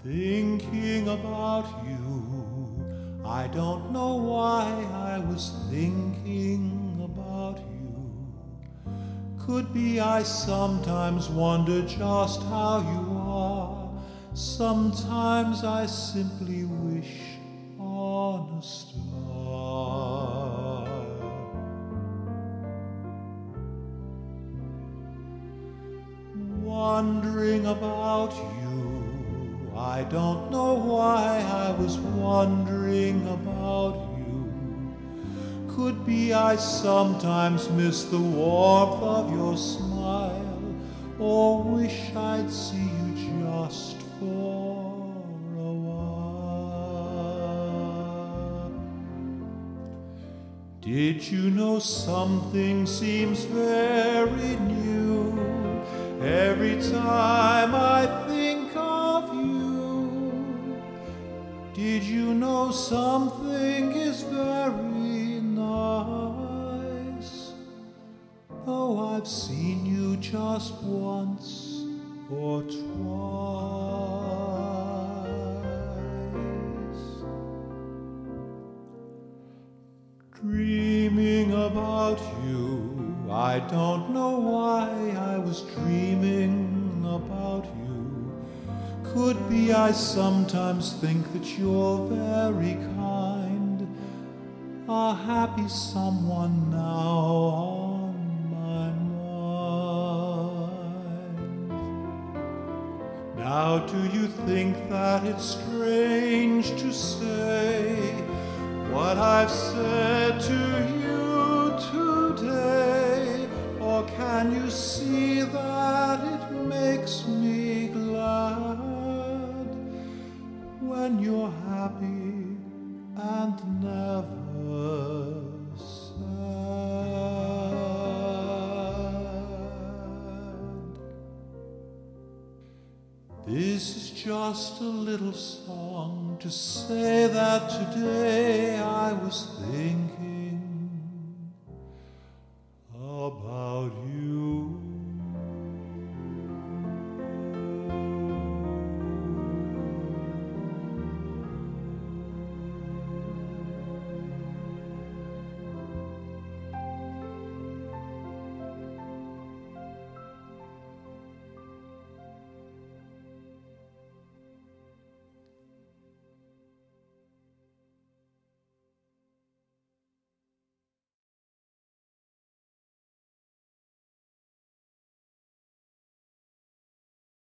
Thinking about you, I don't know why I was thinking about you. Could be I sometimes wonder just how you are. Sometimes I simply wish on a star. Wondering about you, I don't know why I was wondering about you. Could be I sometimes miss the warmth of your smile, or wish I'd see you just for a while. Did you know something seems very new every time I think of you? Did you know something is very nice, though I've seen you just once or twice? Dreaming about you, I don't know why I was dreaming about you. Could be I sometimes think that you're very kind, a happy someone now on my mind. Now do you think that it's strange to say what I've said to you today? Or can you see that it makes me glad when you're happy and never sad? This is just a little song to say that today I was thinking